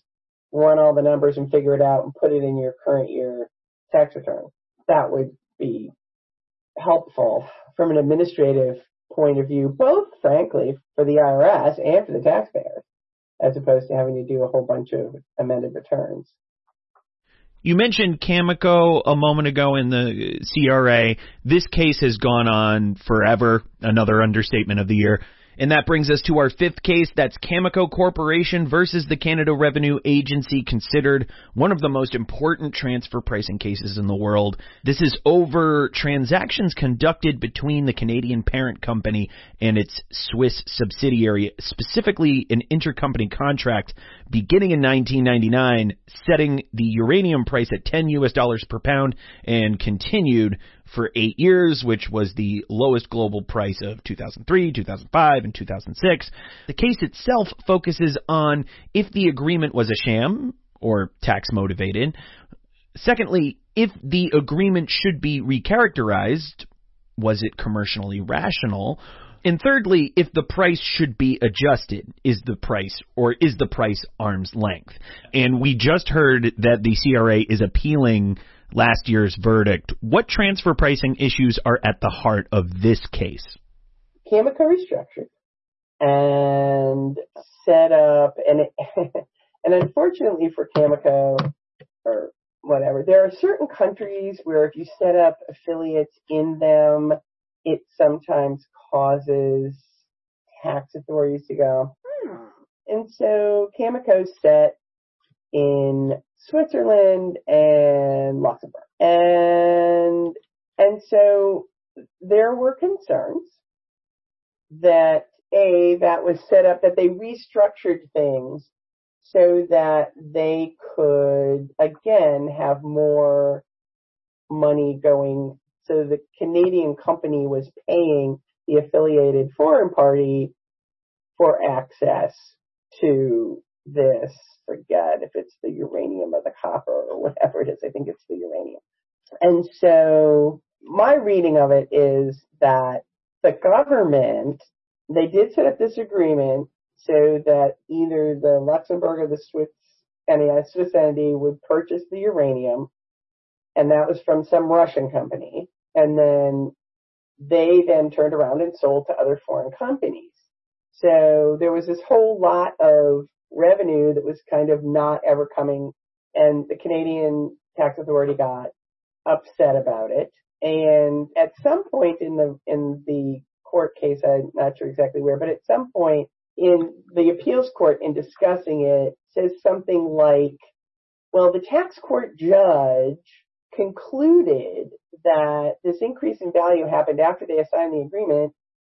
run all the numbers and figure it out and put it in your current year tax return. That would be helpful from an administrative point of view, both, frankly, for the I R S and for the taxpayers, as opposed to having to do a whole bunch of amended returns. You mentioned Cameco a moment ago in the C R A. This case has gone on forever, another understatement of the year. And that brings us to our fifth case. That's Cameco Corporation versus the Canada Revenue Agency, considered one of the most important transfer pricing cases in the world. This is over transactions conducted between the Canadian parent company and its Swiss subsidiary, specifically an intercompany contract beginning in nineteen ninety-nine, setting the uranium price at ten U S dollars per pound and continued for eight years, which was the lowest global price of two thousand three, two thousand five, and two thousand six. The case itself focuses on if the agreement was a sham or tax motivated. Secondly, if the agreement should be recharacterized, was it commercially rational? And thirdly, if the price should be adjusted, is the price or is the price arm's length? And we just heard that the C R A is appealing last year's verdict. What transfer pricing issues are at the heart of this case? Cameco restructured and set up, and it, and unfortunately for Cameco, or whatever, there are certain countries where if you set up affiliates in them, it sometimes causes tax authorities to go, hmm. And so Cameco set in Switzerland and Luxembourg. And, and so there were concerns that, A, that was set up, that they restructured things so that they could, again, have more money going. So the Canadian company was paying the affiliated foreign party for access to this, forget if it's the uranium or the copper or whatever it is. I think it's the uranium. And so my reading of it is that the government, they did set up this agreement so that either the Luxembourg or the Swiss, any Swiss entity would purchase the uranium, and that was from some Russian company. And then they then turned around and sold to other foreign companies. So there was this whole lot of revenue that was kind of not ever coming, and the Canadian tax authority got upset about it. And at some point in the in the court case, I'm not sure exactly where, but at some point in the appeals court, in discussing it, says something like, well, the tax court judge concluded that this increase in value happened after they signed the agreement,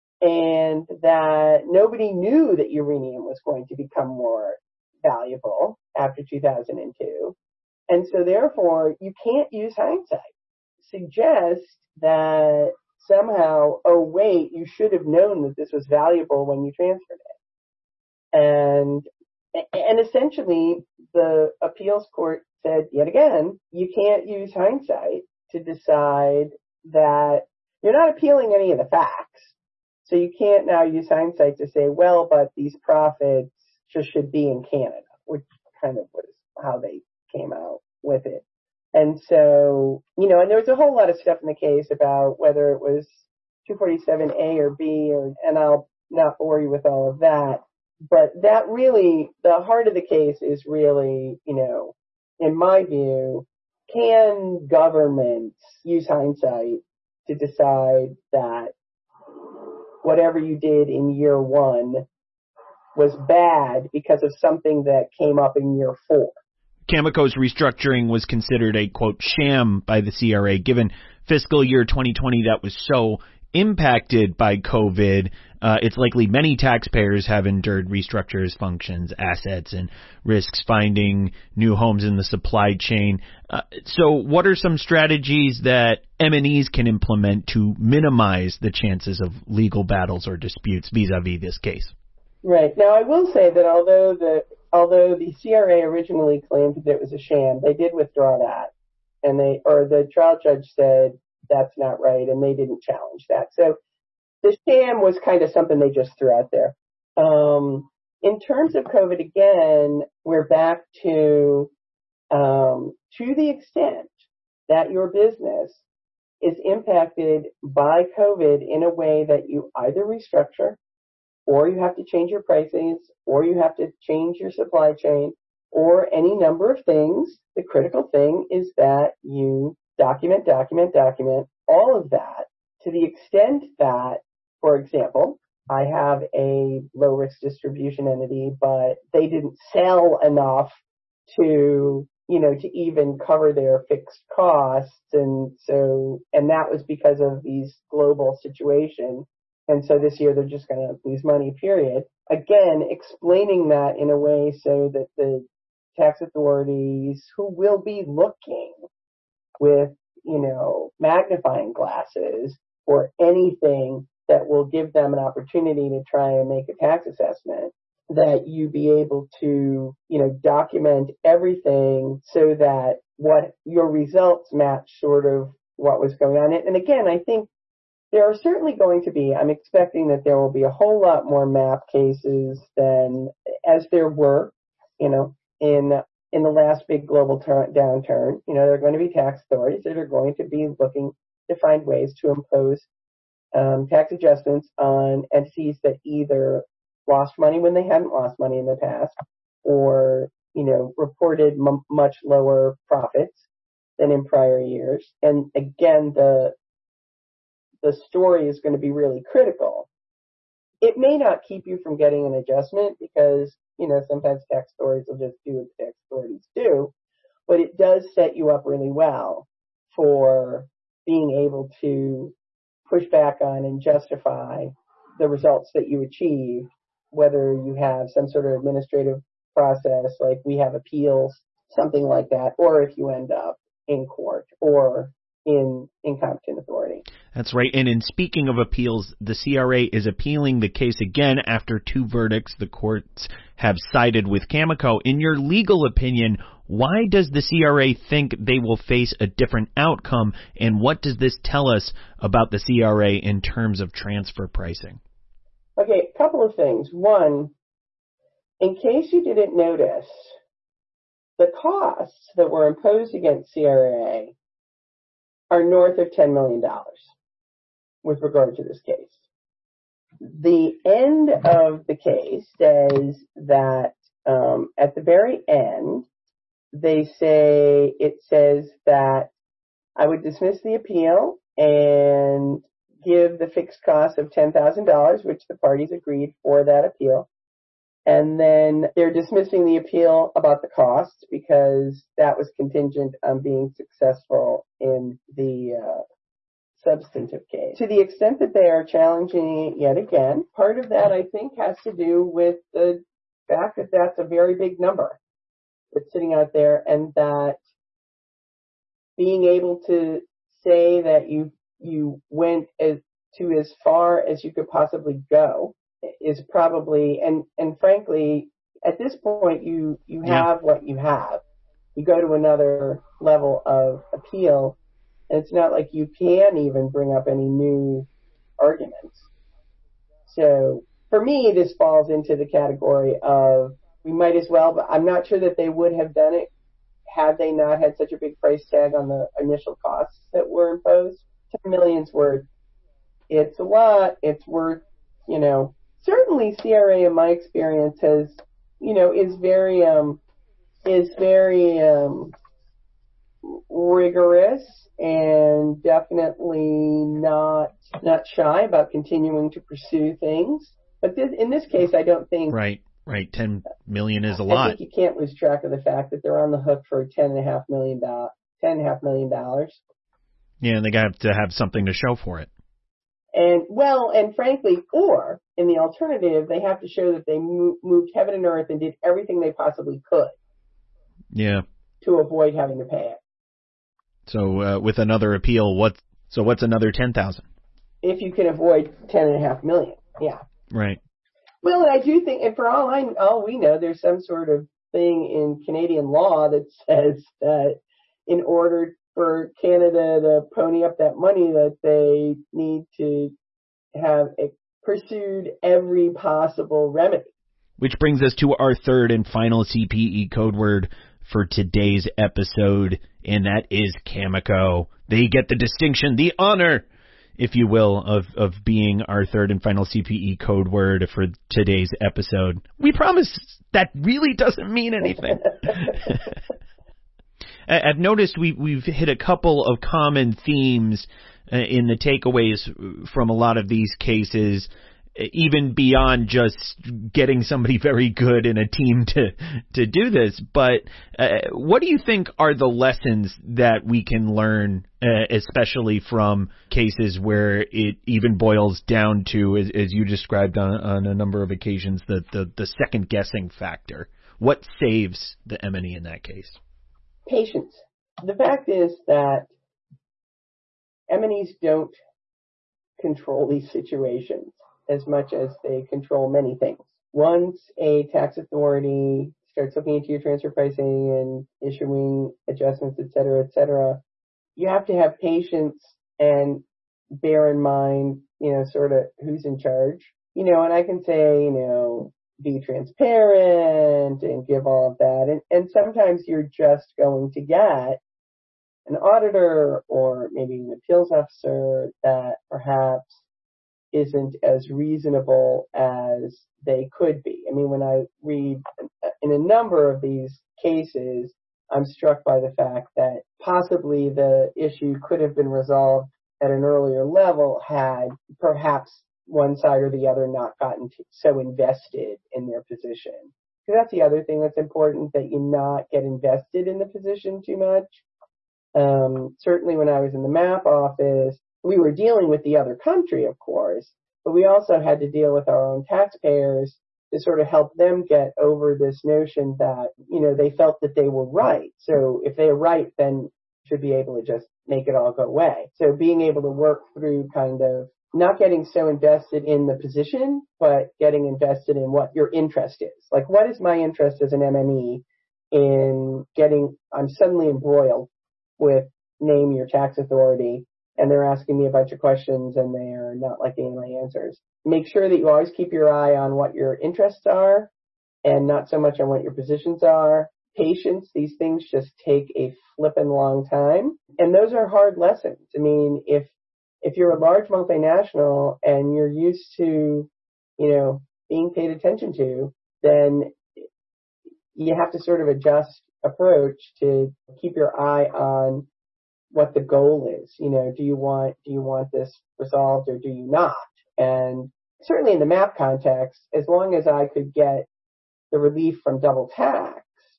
and that nobody knew that uranium was going to become more valuable after two thousand two. And so therefore, you can't use hindsight. Suggest that somehow, oh wait, you should have known that this was valuable when you transferred it. And, and essentially, the appeals court said, yet again, you can't use hindsight to decide that you're not appealing any of the facts. So you can't now use hindsight to say, well, but these profits just should be in Canada, which kind of was how they came out with it. And so, you know, and there was a whole lot of stuff in the case about whether it was two forty-seven A or B, or, and I'll not bore you with all of that. But that really, the heart of the case is really, you know, in my view, can governments use hindsight to decide that whatever you did in year one was bad because of something that came up in year four? Cameco's restructuring was considered a, quote, sham by the C R A, given fiscal year twenty twenty that was so impacted by COVID. Uh, it's likely many taxpayers have endured restructures, functions, assets, and risks finding new homes in the supply chain. Uh, so what are some strategies that M and Es can implement to minimize the chances of legal battles or disputes vis-a-vis this case? Right. Now, I will say that although the although the C R A originally claimed that it was a sham, they did withdraw that, and they or the trial judge said that's not right, and they didn't challenge that. So the sham was kind of something they just threw out there. Um, in terms of COVID, again, we're back to, um, to the extent that your business is impacted by COVID in a way that you either restructure, or you have to change your prices, or you have to change your supply chain, or any number of things. The critical thing is that you document, document, document, all of that to the extent that, for example, I have a low-risk distribution entity, but they didn't sell enough to, you know, to even cover their fixed costs. And so, and that was because of these global situation. And so this year they're just going to lose money, period. Again, explaining that in a way so that the tax authorities who will be looking with, you know, magnifying glasses or anything that will give them an opportunity to try and make a tax assessment, that you be able to, you know, document everything so that what your results match sort of what was going on. And again, I think there are certainly going to be, I'm expecting that there will be a whole lot more MAP cases than as there were, you know, in in the last big global ter- downturn. You know, there are going to be tax authorities that are going to be looking to find ways to impose um, tax adjustments on entities that either lost money when they hadn't lost money in the past, or, you know, reported m- much lower profits than in prior years. And again, the the story is going to be really critical. It may not keep you from getting an adjustment because, you know, sometimes tax authorities will just do what tax authorities do, but it does set you up really well for being able to push back on and justify the results that you achieve, whether you have some sort of administrative process, like we have appeals, something like that, or if you end up in court or in incompetent authority. That's right. And in speaking of appeals, the C R A is appealing the case again after two verdicts the courts have sided with Cameco. In your legal opinion, why does the C R A think they will face a different outcome, and what does this tell us about the C R A in terms of transfer pricing? Okay, a couple of things. One, in case you didn't notice, the costs that were imposed against C R A are north of ten million dollars with regard to this case. The end of the case says that um, at the very end, they say, it says that I would dismiss the appeal and give the fixed cost of ten thousand dollars, which the parties agreed for that appeal. And then they're dismissing the appeal about the costs because that was contingent on being successful in the uh, substantive case. To the extent that they are challenging it yet again, part of that, I think, has to do with the fact that that's a very big number that's sitting out there, and that being able to say that you you went as, to as far as you could possibly go is probably, and, and frankly, at this point, you, you Yeah. have what you have. You go to another level of appeal, and it's not like you can even bring up any new arguments. So for me, this falls into the category of we might as well, but I'm not sure that they would have done it had they not had such a big price tag on the initial costs that were imposed. ten million's worth. It's a lot. It's worth, you know, certainly C R A in my experience has, you know, is very, um, is very, um, rigorous and definitely not, not shy about continuing to pursue things. But this, in this case, I don't think. Right, right. ten million is a I lot. think you can't lose track of the fact that they're on the hook for ten and a half million dollars, ten and a half million dollars. Yeah, and they have to have something to show for it. And, well, and frankly, or in the alternative, they have to show that they mo- moved heaven and earth and did everything they possibly could. Yeah. To avoid having to pay it. So uh, with another appeal, what? So what's another ten thousand? If you can avoid ten and a half million, yeah. Right. Well, and I do think, and for all I, all we know, there's some sort of thing in Canadian law that says that in order for Canada to pony up that money, that they need to have a, pursued every possible remedy. Which brings us to our third and final C P E code word for today's episode, and that is Cameco. They get the distinction, the honor, if you will, of, of being our third and final C P E code word for today's episode. We promise that really doesn't mean anything. I've noticed we, we've hit a couple of common themes uh, in the takeaways from a lot of these cases, even beyond just getting somebody very good in a team to, to do this. But uh, what do you think are the lessons that we can learn, uh, especially from cases where it even boils down to, as, as you described on, on a number of occasions, the, the, the second guessing factor? What saves the M and E in that case? Patience. The fact is that M and Es don't control these situations as much as they control many things. Once a tax authority starts looking into your transfer pricing and issuing adjustments, et cetera, et cetera, you have to have patience and bear in mind, you know, sort of who's in charge. You know, and I can say, you know, be transparent and give all of that. And, and sometimes you're just going to get an auditor or maybe an appeals officer that perhaps isn't as reasonable as they could be. I mean, when I read in a number of these cases, I'm struck by the fact that possibly the issue could have been resolved at an earlier level had perhaps one side or the other not gotten so invested in their position. Because that's the other thing that's important, that you not get invested in the position too much. Um, certainly when I was in the MAP office, we were dealing with the other country, of course, but we also had to deal with our own taxpayers to sort of help them get over this notion that, you know, they felt that they were right. So if they're right, then should be able to just make it all go away. So being able to work through kind of not getting so invested in the position, but getting invested in what your interest is. Like, what is my interest as an M and E in getting, I'm suddenly embroiled with name your tax authority, and they're asking me a bunch of questions and they are not liking my answers. Make sure that you always keep your eye on what your interests are and not so much on what your positions are. Patience, these things just take a flippin' long time. And those are hard lessons. I mean, if if you're a large multinational and you're used to, you know, being paid attention to, then you have to sort of adjust approach to keep your eye on what the goal is. You know, do you want, do you want this resolved or do you not? And certainly in the MAP context, as long as I could get the relief from double tax,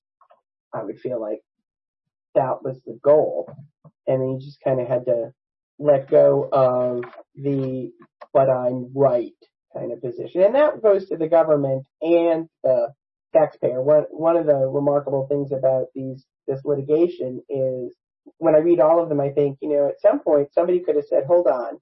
I would feel like that was the goal. And then you just kind of had to let go of the but I'm right kind of position. And that goes to the government and the taxpayer. One, one of the remarkable things about these, this litigation is when I read all of them, I think, you know, at some point somebody could have said, hold on,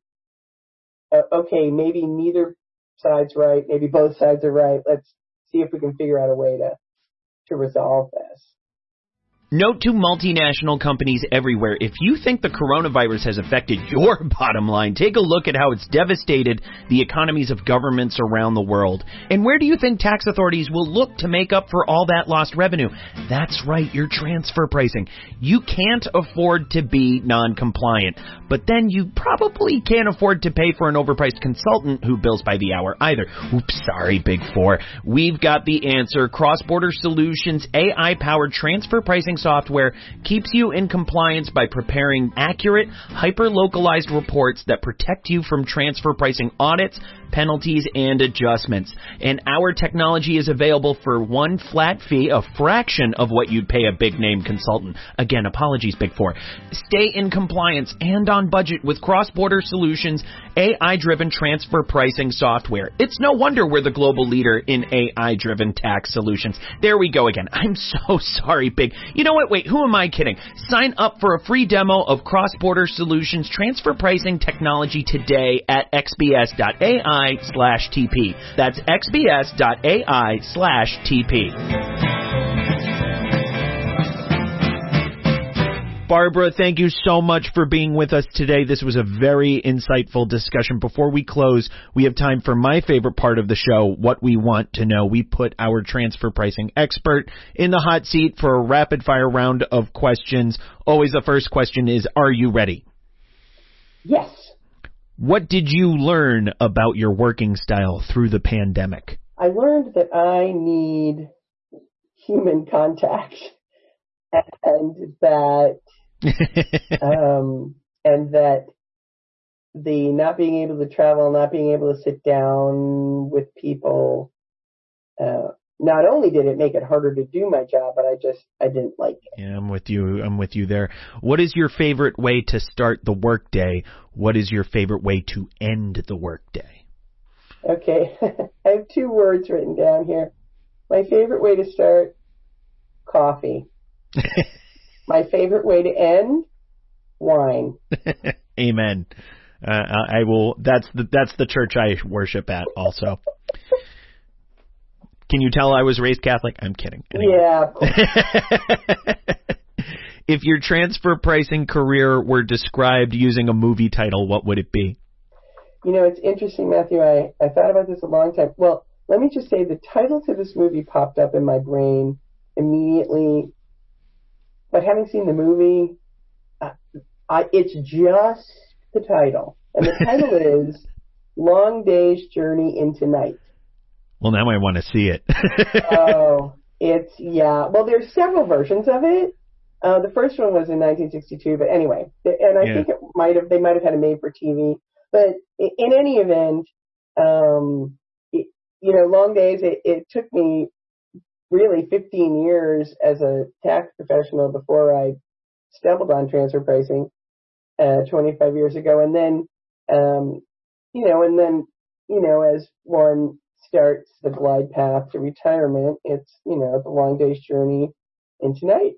uh, okay, maybe neither side's right, maybe both sides are right. Let's see if we can figure out a way to, to resolve this. Note to multinational companies everywhere, if you think the coronavirus has affected your bottom line, take a look at how it's devastated the economies of governments around the world. And where do you think tax authorities will look to make up for all that lost revenue? That's right, your transfer pricing. You can't afford to be non-compliant, but then you probably can't afford to pay for an overpriced consultant who bills by the hour either. Oops, sorry, Big Four. We've got the answer. Cross-Border Solutions A I-powered transfer pricing software keeps you in compliance by preparing accurate, hyper-localized reports that protect you from transfer pricing audits, penalties, and adjustments. And our technology is available for one flat fee, a fraction of what you'd pay a big-name consultant. Again, apologies, Big Four. Stay in compliance and on budget with Cross-Border Solutions A I-driven transfer pricing software. It's no wonder we're the global leader in A I-driven tax solutions. There we go again. I'm so sorry, Big. You know what? Wait, who am I kidding? Sign up for a free demo of Cross-Border Solutions transfer pricing technology today at xbs.ai slash TP. That's xbs.ai slash TP. Barbara, thank you so much for being with us today. This was a very insightful discussion. Before we close, we have time for my favorite part of the show, what we want to know. We put our transfer pricing expert in the hot seat for a rapid-fire round of questions. Always the first question is, are you ready? Yes. What did you learn about your working style through the pandemic? I learned that I need human contact. And that, um, and that the not being able to travel, not being able to sit down with people, uh, not only did it make it harder to do my job, but I just, I didn't like it. Yeah, I'm with you. I'm with you there. What is your favorite way to start the workday? What is your favorite way to end the workday? Okay. I have two words written down here. My favorite way to start, coffee. My favorite way to end, wine. Amen. Uh, I will. That's the that's the church I worship at. Also, can you tell I was raised Catholic? I'm kidding. Anyway. Yeah. Of course. If your transfer pricing career were described using a movie title, what would it be? You know, it's interesting, Matthew. I I thought about this a long time. Well, let me just say the title to this movie popped up in my brain immediately. But having seen the movie, uh, I, it's just the title. And the title is Long Day's Journey into Night. Well, now I want to see it. Oh, it's, yeah. Well, there's several versions of it. Uh, the first one was in nineteen sixty-two, but anyway. And I yeah. think it might have, they might have had a made for T V. But in any event, um, it, you know, Long Days, it, it took me really fifteen years as a tax professional before I stumbled on transfer pricing uh, twenty-five years ago. And then, um, you know, and then, you know, as one starts the glide path to retirement, it's, you know, the long day's journey into night.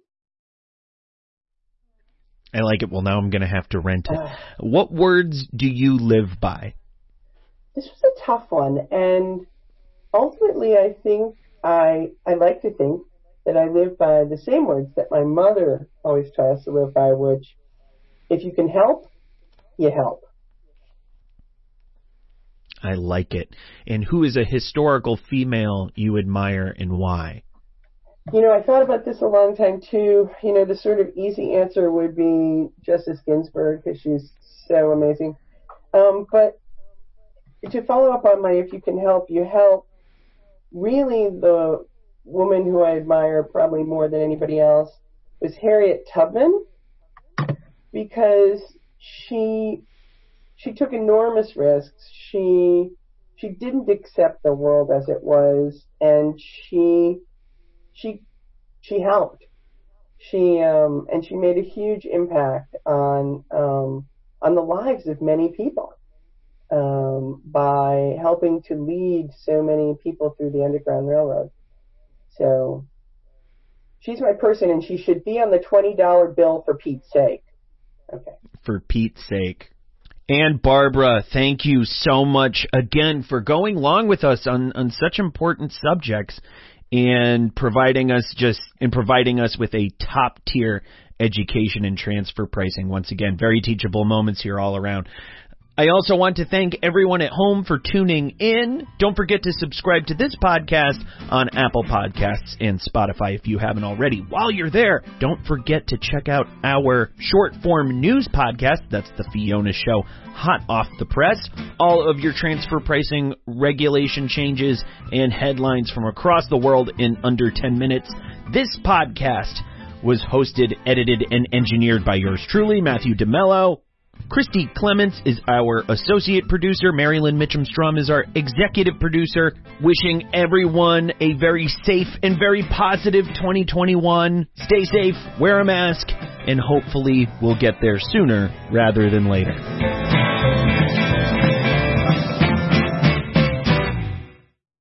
I like it. Well, now I'm going to have to rent it. Uh, what words do you live by? This was a tough one. And ultimately, I think I I like to think that I live by the same words that my mother always taught us to live by, which, if you can help, you help. I like it. And who is a historical female you admire and why? You know, I thought about this a long time, too. You know, the sort of easy answer would be Justice Ginsburg, because she's so amazing. Um, but to follow up on my if you can help, you help, really, the woman who I admire probably more than anybody else was Harriet Tubman, because she she took enormous risks. She she didn't accept the world as it was, and she she she helped. She um and she made a huge impact on um on the lives of many people. Um, by helping to lead so many people through the Underground Railroad. So she's my person, and she should be on the twenty dollar bill for Pete's sake. Okay. For Pete's sake. And Barbara, thank you so much again for going along with us on, on such important subjects and providing us just and providing us with a top tier education in transfer pricing. Once again, very teachable moments here all around. I also want to thank everyone at home for tuning in. Don't forget to subscribe to this podcast on Apple Podcasts and Spotify if you haven't already. While you're there, don't forget to check out our short-form news podcast. That's the Fiona Show, hot off the press. All of your transfer pricing regulation changes and headlines from across the world in under ten minutes. This podcast was hosted, edited, and engineered by yours truly, Matthew DeMello. Christy Clements is our associate producer. Marilyn Mitchum-Strom is our executive producer. Wishing everyone a very safe and very positive twenty twenty-one. Stay safe, wear a mask, and hopefully we'll get there sooner rather than later.